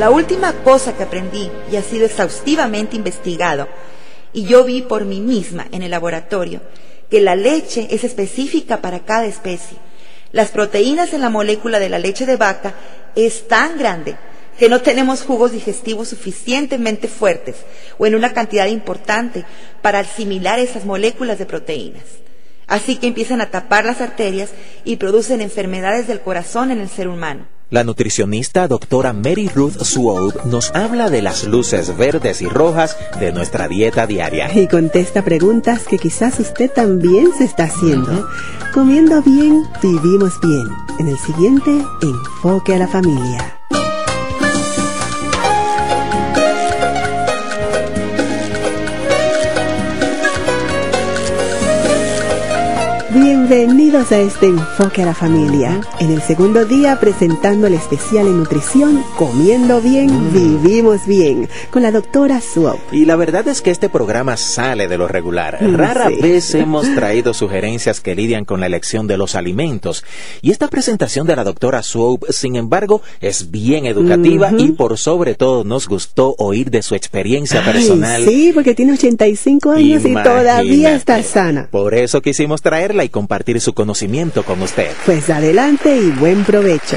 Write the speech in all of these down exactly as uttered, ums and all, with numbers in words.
La última cosa que aprendí, y ha sido exhaustivamente investigado, y yo vi por mí misma en el laboratorio, que la leche es específica para cada especie. Las proteínas en la molécula de la leche de vaca es tan grande que no tenemos jugos digestivos suficientemente fuertes o en una cantidad importante para asimilar esas moléculas de proteínas. Así que empiezan a tapar las arterias y producen enfermedades del corazón en el ser humano. La nutricionista doctora Mary Ruth Swope nos habla de las luces verdes y rojas de nuestra dieta diaria. Y contesta preguntas que quizás usted también se está haciendo. Uh-huh. Comiendo bien, vivimos bien. En el siguiente, Enfoque a la Familia. Bienvenidos a este Enfoque a la Familia. En el segundo día presentando el especial en nutrición Comiendo bien, mm. vivimos bien, con la doctora Swope. Y la verdad es que este programa sale de lo regular. Rara sí. vez hemos traído sugerencias que lidian con la elección de los alimentos. Y esta presentación de la doctora Swope, sin embargo, es bien educativa mm-hmm. y por sobre todo nos gustó oír de su experiencia Ay, personal. Sí, porque tiene ochenta y cinco años Imagínate. y todavía está sana. Por eso quisimos traerla y compartir su conocimiento con usted. Pues adelante y buen provecho.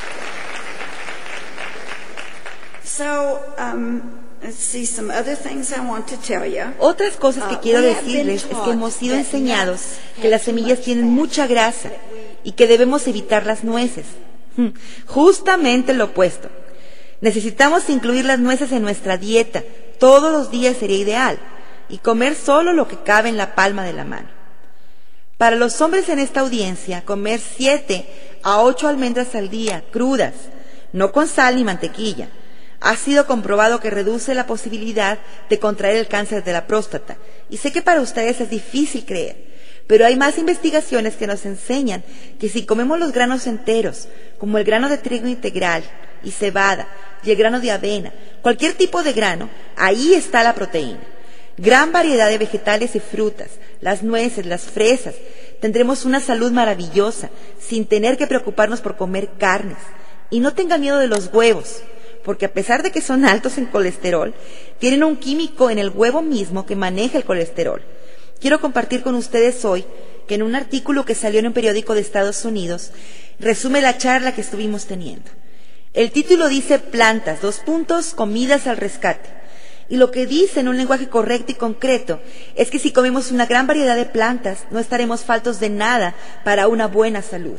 So, um, let's see some other things I want to tell you. Otras cosas que uh, quiero decirles es que hemos sido enseñados que las semillas tienen mucha grasa y que debemos evitar las nueces. Justamente lo opuesto. Necesitamos incluir las nueces en nuestra dieta. Todos los días sería ideal. Y comer solo lo que cabe en la palma de la mano. Para los hombres en esta audiencia, comer siete a ocho almendras al día, crudas, no con sal ni mantequilla, ha sido comprobado que reduce la posibilidad de contraer el cáncer de la próstata. Y sé que para ustedes es difícil creer, pero hay más investigaciones que nos enseñan que si comemos los granos enteros, como el grano de trigo integral y cebada y el grano de avena, cualquier tipo de grano, ahí está la proteína. Gran variedad de vegetales y frutas, las nueces, las fresas. Tendremos una salud maravillosa, sin tener que preocuparnos por comer carnes. Y no tengan miedo de los huevos, porque a pesar de que son altos en colesterol, tienen un químico en el huevo mismo que maneja el colesterol. Quiero compartir con ustedes hoy que en un artículo que salió en un periódico de Estados Unidos, resume la charla que estuvimos teniendo. El título dice Plantas, dos puntos, comidas al rescate. Y lo que dice en un lenguaje correcto y concreto es que si comemos una gran variedad de plantas, no estaremos faltos de nada para una buena salud.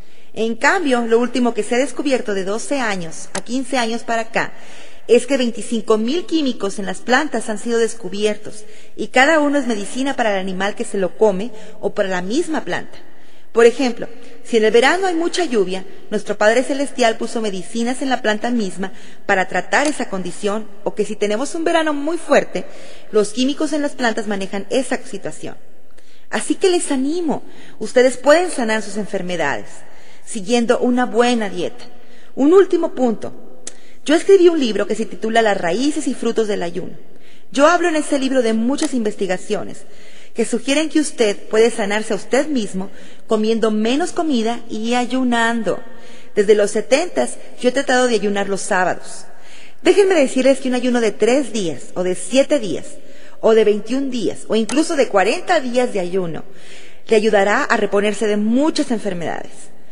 En cambio, lo último que se ha descubierto de doce años a quince años para acá es que veinticinco mil químicos en las plantas han sido descubiertos y cada uno es medicina para el animal que se lo come o para la misma planta. Por ejemplo, si en el verano hay mucha lluvia, nuestro Padre Celestial puso medicinas en la planta misma para tratar esa condición, o que si tenemos un verano muy fuerte, los químicos en las plantas manejan esa situación. Así que les animo, ustedes pueden sanar sus enfermedades, siguiendo una buena dieta. Un último punto. Yo escribí un libro que se titula Las raíces y frutos del ayuno. Yo hablo en ese libro de muchas investigaciones que sugieren que usted puede sanarse a usted mismo comiendo menos comida y ayunando. Desde los setentas yo he tratado de ayunar los sábados. Déjenme decirles que un ayuno de tres días, o de siete días, o de veintiún días, o incluso de cuarenta días de ayuno, le ayudará a reponerse de muchas enfermedades.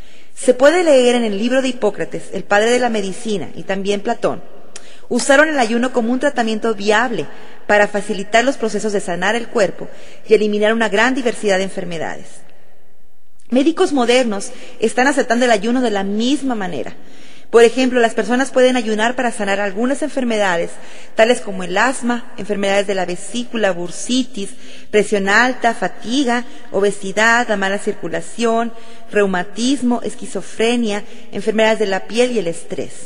Se puede leer en el libro de Hipócrates, el padre de la medicina, y también Platón. Usaron el ayuno como un tratamiento viable para facilitar los procesos de sanar el cuerpo y eliminar una gran diversidad de enfermedades. Médicos modernos están aceptando el ayuno de la misma manera. Por ejemplo, las personas pueden ayunar para sanar algunas enfermedades, tales como el asma, enfermedades de la vesícula, bursitis, presión alta, fatiga, obesidad, la mala circulación, reumatismo, esquizofrenia, enfermedades de la piel y el estrés.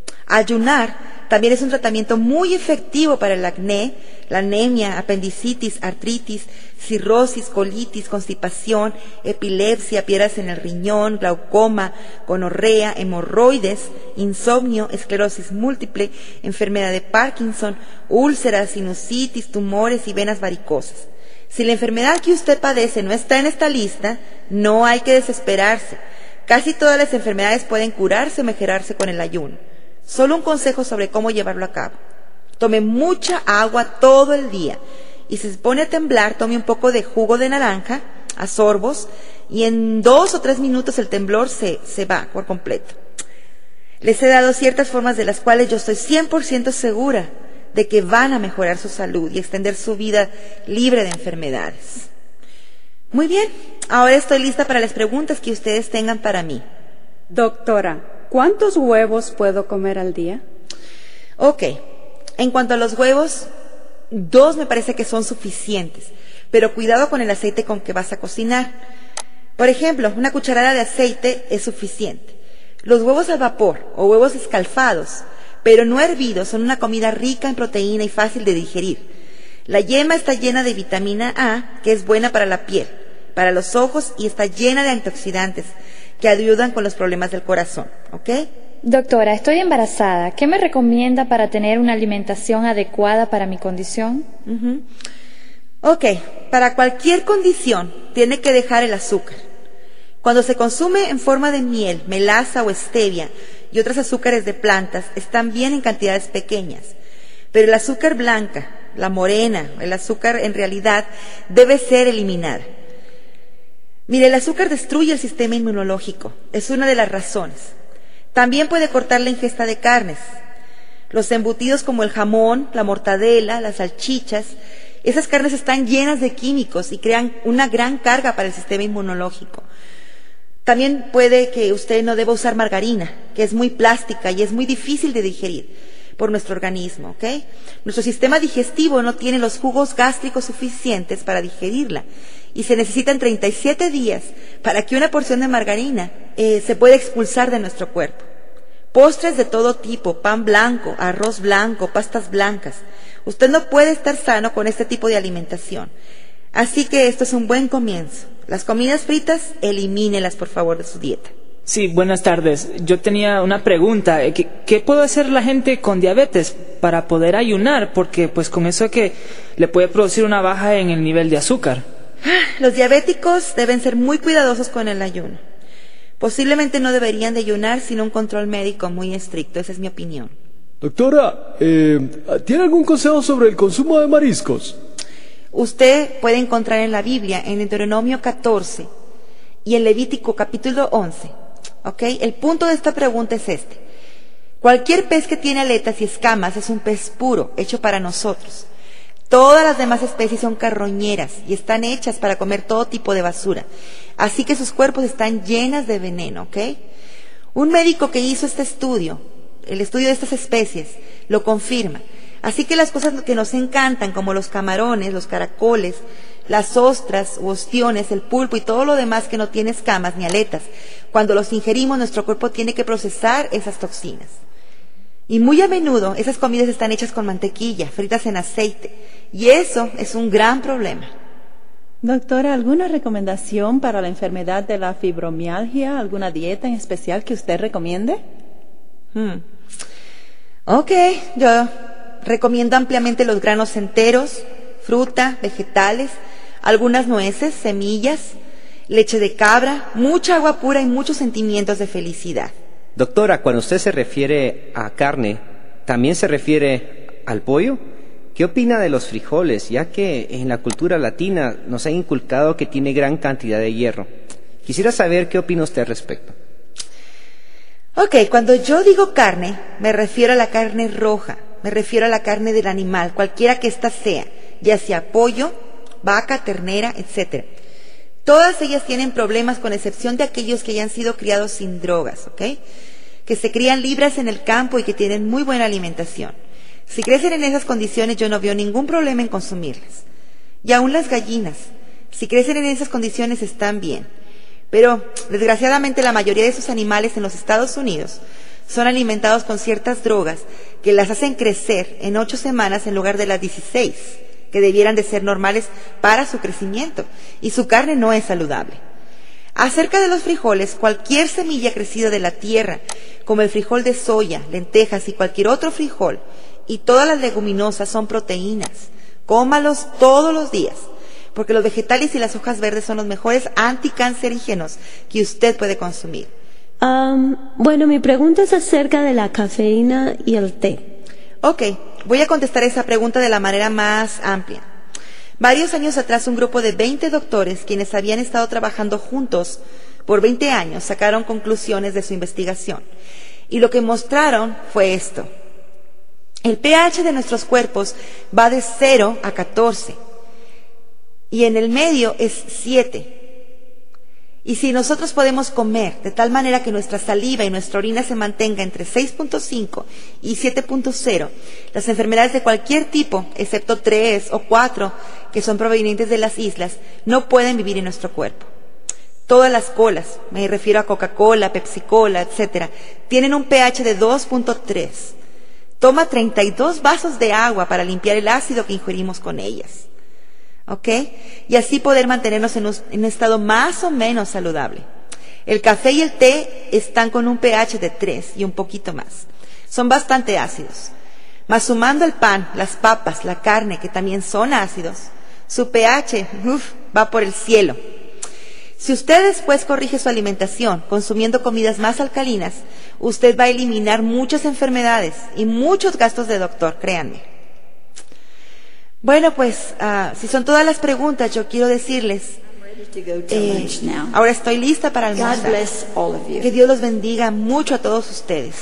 Ayunar también es un tratamiento muy efectivo para el acné, la anemia, apendicitis, artritis, cirrosis, colitis, constipación, epilepsia, piedras en el riñón, glaucoma, gonorrea, hemorroides, insomnio, esclerosis múltiple, enfermedad de Parkinson, úlceras, sinusitis, tumores y venas varicosas. Si la enfermedad que usted padece no está en esta lista, no hay que desesperarse. Casi todas las enfermedades pueden curarse o mejorarse con el ayuno. Solo un consejo sobre cómo llevarlo a cabo. Tome mucha agua todo el día y si se pone a temblar, tome un poco de jugo de naranja a sorbos y en dos o tres minutos el temblor se, se va por completo. Les he dado ciertas formas de las cuales yo estoy cien por ciento segura de que van a mejorar su salud y extender su vida libre de enfermedades. Muy bien, ahora estoy lista para las preguntas que ustedes tengan para mí. Doctora, ¿cuántos huevos puedo comer al día? Ok, en cuanto a los huevos, dos me parece que son suficientes, pero cuidado con el aceite con que vas a cocinar. Por ejemplo, una cucharada de aceite es suficiente. Los huevos al vapor o huevos escalfados, pero no hervidos, son una comida rica en proteína y fácil de digerir. La yema está llena de vitamina A, que es buena para la piel, para los ojos y está llena de antioxidantes que ayudan con los problemas del corazón, ¿ok? Doctora, estoy embarazada. ¿Qué me recomienda para tener una alimentación adecuada para mi condición? Uh-huh. Ok, para cualquier condición tiene que dejar el azúcar. Cuando se consume en forma de miel, melaza o stevia y otros azúcares de plantas, están bien en cantidades pequeñas. Pero el azúcar blanca, la morena, el azúcar en realidad debe ser eliminada. Mire, el azúcar destruye el sistema inmunológico, es una de las razones. También puede cortar la ingesta de carnes. Los embutidos como el jamón, la mortadela, las salchichas, esas carnes están llenas de químicos y crean una gran carga para el sistema inmunológico. También puede que usted no deba usar margarina, que es muy plástica y es muy difícil de digerir por nuestro organismo, ¿ok? Nuestro sistema digestivo no tiene los jugos gástricos suficientes para digerirla y se necesitan treinta y siete días para que una porción de margarina eh, se pueda expulsar de nuestro cuerpo. Postres de todo tipo, pan blanco, arroz blanco, pastas blancas. Usted no puede estar sano con este tipo de alimentación. Así que esto es un buen comienzo. Las comidas fritas, elimínelas por favor de su dieta. Sí, buenas tardes. Yo tenía una pregunta. ¿Qué, qué puede hacer la gente con diabetes para poder ayunar? Porque pues con eso que le puede producir una baja en el nivel de azúcar. Los diabéticos deben ser muy cuidadosos con el ayuno. Posiblemente no deberían de ayunar sin un control médico muy estricto. Esa es mi opinión. Doctora, eh, ¿tiene algún consejo sobre el consumo de mariscos? Usted puede encontrar en la Biblia, en Deuteronomio catorce y en Levítico capítulo once. ¿Ok? El punto de esta pregunta es este. Cualquier pez que tiene aletas y escamas es un pez puro, hecho para nosotros. Todas las demás especies son carroñeras y están hechas para comer todo tipo de basura. Así que sus cuerpos están llenas de veneno, ¿ok? Un médico que hizo este estudio, el estudio de estas especies, lo confirma. Así que las cosas que nos encantan, como los camarones, los caracoles, las ostras u ostiones, el pulpo y todo lo demás que no tiene escamas ni aletas, cuando los ingerimos, nuestro cuerpo tiene que procesar esas toxinas. Y muy a menudo esas comidas están hechas con mantequilla, fritas en aceite, y eso es un gran problema. Doctora, ¿alguna recomendación para la enfermedad de la fibromialgia? ¿Alguna dieta en especial que usted recomiende? Hmm. Ok, yo recomiendo ampliamente los granos enteros, fruta, vegetales, algunas nueces, semillas, leche de cabra, mucha agua pura y muchos sentimientos de felicidad. Doctora, cuando usted se refiere a carne, ¿también se refiere al pollo? ¿Qué opina de los frijoles, ya que en la cultura latina nos han inculcado que tiene gran cantidad de hierro? Quisiera saber qué opina usted al respecto. Ok, cuando yo digo carne, me refiero a la carne roja, me refiero a la carne del animal, cualquiera que ésta sea, ya sea pollo, vaca, ternera, etcétera. Todas ellas tienen problemas con excepción de aquellos que hayan sido criados sin drogas, ¿ok? Que se crían libres en el campo y que tienen muy buena alimentación. Si crecen en esas condiciones, yo no veo ningún problema en consumirlas. Y aún las gallinas, si crecen en esas condiciones, están bien. Pero, desgraciadamente, la mayoría de esos animales en los Estados Unidos son alimentados con ciertas drogas que las hacen crecer en ocho semanas en lugar de las dieciséis, que debieran de ser normales para su crecimiento, y su carne no es saludable. Acerca de los frijoles, cualquier semilla crecida de la tierra, como el frijol de soya, lentejas y cualquier otro frijol, y todas las leguminosas son proteínas. Cómalos todos los días, porque los vegetales y las hojas verdes son los mejores anticancerígenos que usted puede consumir. Um, bueno, mi pregunta es acerca de la cafeína y el té. Ok, voy a contestar esa pregunta de la manera más amplia. Varios años atrás, un grupo de veinte doctores, quienes habían estado trabajando juntos por veinte años, sacaron conclusiones de su investigación. Y lo que mostraron fue esto. El pH de nuestros cuerpos va de cero a catorce. Y en el medio es siete. Y si nosotros podemos comer de tal manera que nuestra saliva y nuestra orina se mantenga entre seis punto cinco y siete punto cero, las enfermedades de cualquier tipo, excepto tres o cuatro, que son provenientes de las islas, no pueden vivir en nuestro cuerpo. Todas las colas, me refiero a Coca-Cola, Pepsi-Cola, etcétera, tienen un pH de dos punto tres. Toma treinta y dos vasos de agua para limpiar el ácido que ingerimos con ellas. ¿Ok? Y así poder mantenernos en un, en un estado más o menos saludable. El café y el té están con un pH de tres y un poquito más. Son bastante ácidos. Mas sumando el pan, las papas, la carne, que también son ácidos, su pH uf, va por el cielo. Si usted después corrige su alimentación consumiendo comidas más alcalinas, usted va a eliminar muchas enfermedades y muchos gastos de doctor, créanme. Bueno, pues, uh, si son todas las preguntas, yo quiero decirles, eh, ahora estoy lista para almorzar. Que Dios los bendiga mucho a todos ustedes.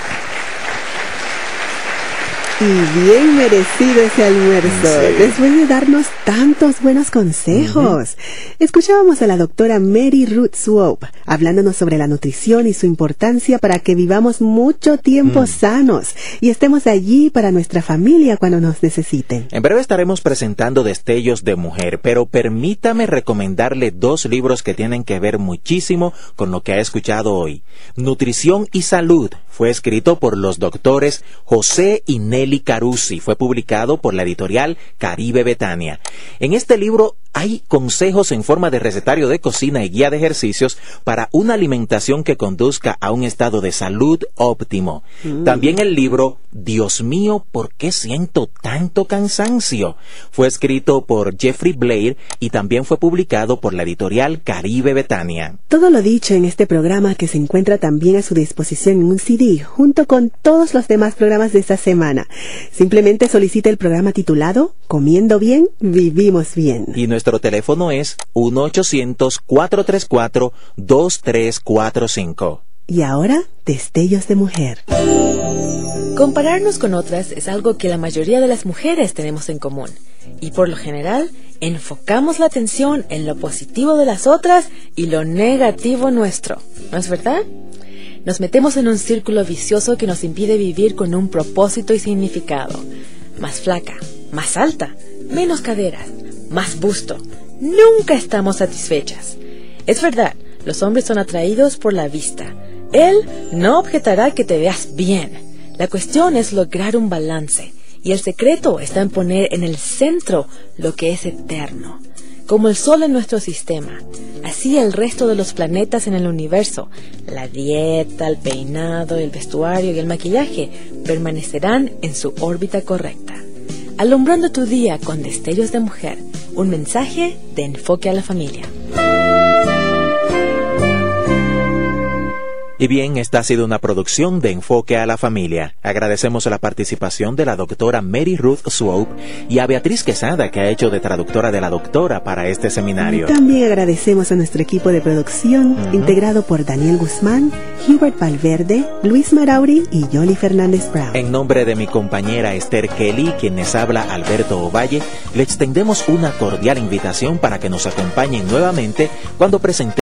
Y bien merecido ese almuerzo, sí, después de darnos tantos buenos consejos. Uh-huh. Escuchábamos a la doctora Mary Ruth Swope hablándonos sobre la nutrición y su importancia para que vivamos mucho tiempo mm. sanos y estemos allí para nuestra familia cuando nos necesiten. En breve estaremos presentando Destellos de Mujer, pero permítame recomendarle dos libros que tienen que ver muchísimo con lo que ha escuchado hoy. Nutrición y Salud fue escrito por los doctores José y Nelly Carusi, fue publicado por la editorial Caribe Betania. En este libro hay consejos en forma de recetario de cocina y guía de ejercicios para una alimentación que conduzca a un estado de salud óptimo. Mm. También el libro Dios mío, ¿por qué siento tanto cansancio? Fue escrito por Jeffrey Blair y también fue publicado por la editorial Caribe Betania. Todo lo dicho en este programa, que se encuentra también a su disposición en un C D, junto con todos los demás programas de esta semana. Simplemente solicita el programa titulado Comiendo Bien, Vivimos Bien. Y nuestro teléfono es uno ochocientos, cuatro tres cuatro, dos tres cuatro cinco. Y ahora, Destellos de Mujer. Compararnos con otras es algo que la mayoría de las mujeres tenemos en común. Y por lo general, enfocamos la atención en lo positivo de las otras y lo negativo nuestro. ¿No es verdad? Nos metemos en un círculo vicioso que nos impide vivir con un propósito y significado. Más flaca, más alta, menos caderas, más busto. Nunca estamos satisfechas. Es verdad, los hombres son atraídos por la vista. Él no objetará que te veas bien. La cuestión es lograr un balance, y el secreto está en poner en el centro lo que es eterno. Como el Sol en nuestro sistema, así el resto de los planetas en el universo, la dieta, el peinado, el vestuario y el maquillaje permanecerán en su órbita correcta. Alumbrando tu día con Destellos de Mujer, un mensaje de enfoque a la familia. Y bien, esta ha sido una producción de Enfoque a la Familia. Agradecemos la participación de la doctora Mary Ruth Swope y a Beatriz Quesada, que ha hecho de traductora de la doctora para este seminario. También agradecemos a nuestro equipo de producción, uh-huh. integrado por Daniel Guzmán, Hubert Valverde, Luis Marauri y Yoli Fernández Brown. En nombre de mi compañera Esther Kelly, quien les habla Alberto Ovalle, le extendemos una cordial invitación para que nos acompañen nuevamente cuando presentemos